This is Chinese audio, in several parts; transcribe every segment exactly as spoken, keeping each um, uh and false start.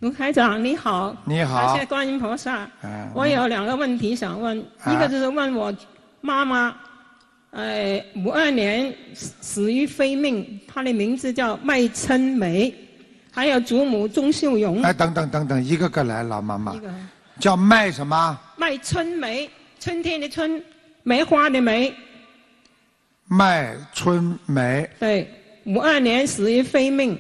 卢台长你好。 你好。 感谢观音菩萨。 嗯、 我有两个问题想问， 啊、 一个就是问我妈妈，呃，五二年死于非命，她的名字叫麦春梅，还有祖母钟秀荣。 哎，等等等等，一个个来，老妈妈。叫麦什么？ 麦春梅，春天的春，梅花的梅。 麦春梅。 对，五二年死于非命。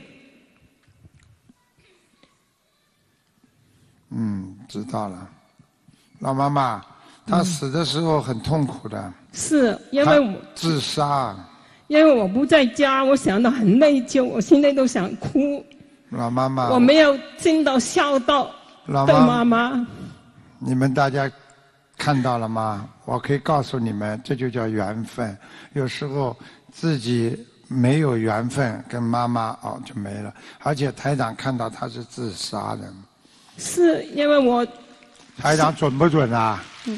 嗯，知道了。老妈妈，她死的时候很痛苦的。嗯、 是因为我自杀。 因为我不在家，我想到很内疚，我现在都想哭。 老妈妈， 我没有尽到孝道。 老对妈妈， 你们大家看到了吗？我可以告诉你们，这就叫缘分。有时候自己没有缘分，跟妈妈哦就没了。而且台长看到他是自杀的。 是因为我。 台长准不准啊？ 嗯。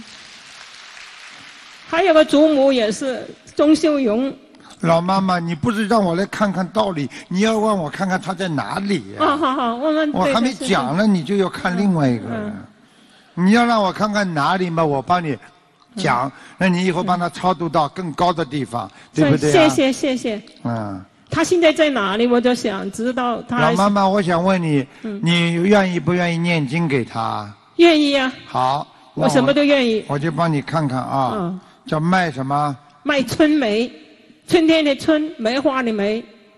还有个祖母也是钟秀荣。 老妈妈，你不是让我来看看道理，你要让我看看他在哪里呀、 啊？哦，好好，问问。 我还没讲呢，你就要看另外一个人。嗯嗯、你要让我看看哪里嘛，我帮你讲，那、嗯、你以后帮他超度到更高的地方，对不对、啊？ 谢谢谢谢。 嗯。 他现在在哪里？我就想知道他。 老妈妈，我想问你，嗯、你愿意不愿意念经给他？ 愿意啊。 好， 我什么都愿意。 我就帮你看看啊。嗯。叫麦什么？ 麦春梅。春天的春，梅花的梅。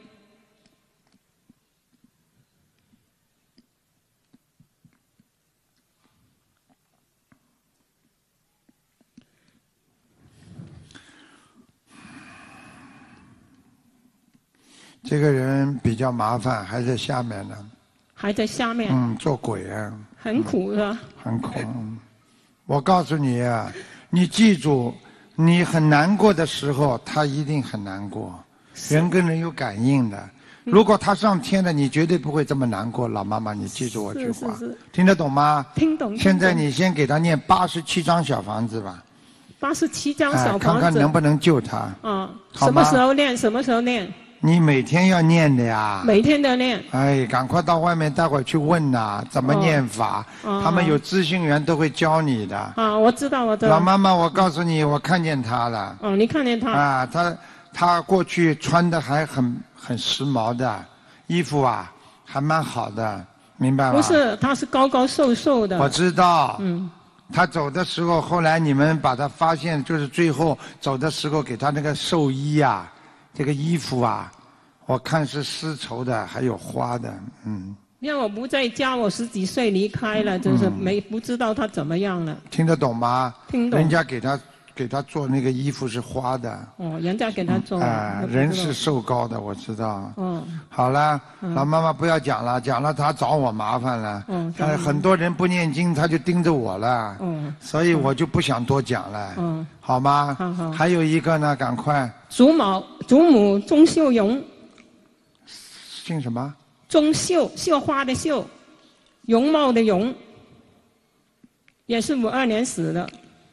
这个人比较麻烦，还在下面呢。 还在下面。 嗯，做鬼啊。 很苦是吧？ 嗯、很苦。我告诉你啊，你记住。你很难过的时候，他一定很难过。人跟人有感应的。如果他上天了，你绝对不会这么难过。老妈妈，你记住我句话， 是是是听得懂吗？ 听懂。 现在你先给他念八十七张小房子吧。 八十七张小房子、 哎。看看能不能救他。 嗯。什么时候念？什么时候念？ 你每天要念的呀。 每天都念。 哎，赶快到外面待会儿去问呐、啊，怎么念法？哦、他们有咨询员都会教你的。 啊，我知道，我知道。 老妈妈，我告诉你，我看见他了。 哦，你看见他？ 啊，他他过去穿的还很很时髦的衣服啊，还蛮好的，明白吗？ 不是，他是高高瘦瘦的。 我知道。 嗯。 他走的时候，后来你们把他发现，就是最后走的时候给他那个寿衣啊。这个衣服啊，我看是丝绸的，还有花的，嗯。 因为我不在家，我十几岁离开了，就是没、嗯、不知道他怎么样了。 听得懂吗？ 听懂。 人家给他给他做那个衣服是花的。 哦，人家给他做。 啊、呃，人是瘦高的，我知道。 嗯。 好了，嗯、老妈妈不要讲了，讲了他找我麻烦了。 嗯。 他很多人不念经，他就盯着我了。 嗯。 所以我就不想多讲了。 嗯。 好吗？ 好好。 还有一个呢，赶快。 祖母祖母钟秀荣。 姓什么？ 钟秀，绣花的绣，容貌的容，也是五二年死的。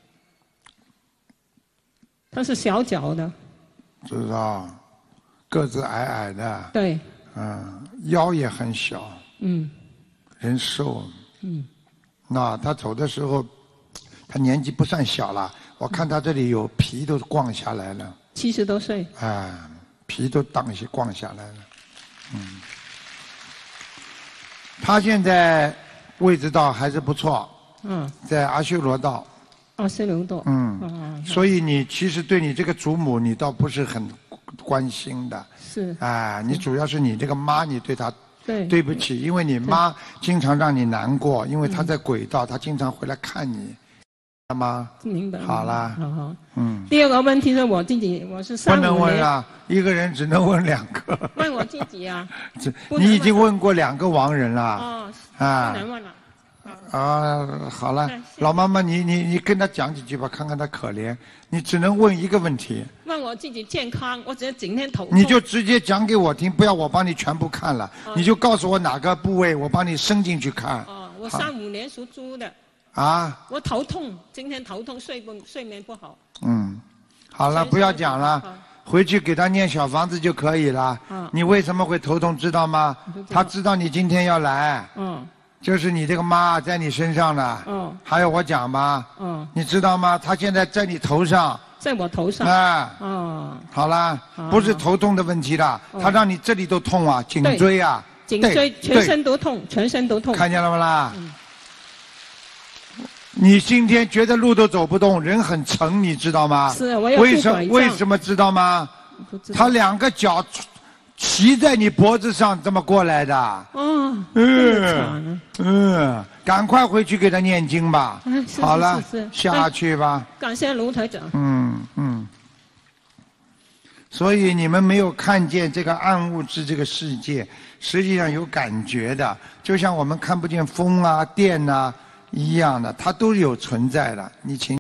他是小脚的。 知道，个子矮矮的。 对。 嗯，腰也很小。 嗯。 人瘦。 嗯。 那他走的时候，他年纪不算小了，我看他这里有皮都光下来了。 七十多岁。 哎，皮都当些光下来了。嗯。他现在位置道还是不错。 嗯。 在阿修罗道。 阿修罗道。 嗯。嗯所以你其实对你这个祖母，你倒不是很关心的。 是。 哎，你主要是你这个妈，你对她。 对。 对不起，因为你妈经常让你难过，因为她在轨道，她经常回来看你，明白吗？ 明白。 好啦。 好好。 嗯。 第二个问题是我自己，我是三五年。 不能问啊，一个人只能问两个。 问我自己啊。 你已经问过两个亡人了。 哦。 啊。 不能问了。 啊，好了，老妈妈，你你你跟他讲几句吧，看看他可怜。你只能问一个问题。 问我自己健康，我只是整天头痛。 你就直接讲给我听，不要我帮你全部看了，哦、你就告诉我哪个部位，我帮你伸进去看。 哦，我三五年属猪的。 啊。 我头痛，今天头痛，睡不睡眠不好。 嗯，好了，不要讲了。回去给他念小房子就可以了。 嗯。 你为什么会头痛，知道吗？他知道你今天要来。 嗯。 就是你这个妈在你身上呢。 哦。 还有我讲吗？ 哦。 你知道吗？她现在在你头上。 在我头上。 啊。 哦。 好啦，不是头痛的问题了，她让你这里都痛啊，颈椎啊。 颈椎全身都痛，全身都痛。 看见了吗啦？嗯。你今天觉得路都走不动，人很沉，你知道吗？ 是，我要为什么？为什么知道吗？ 不知道。 他两个脚骑在你脖子上这么过来的。 哦。 嗯嗯，赶快回去给他念经吧。 嗯，是好了， 是是下去吧。 感谢卢台长。 嗯嗯。所以你们没有看见这个暗物质这个世界，实际上有感觉的，就像我们看不见风啊、电啊一样的，它都有存在的。你请。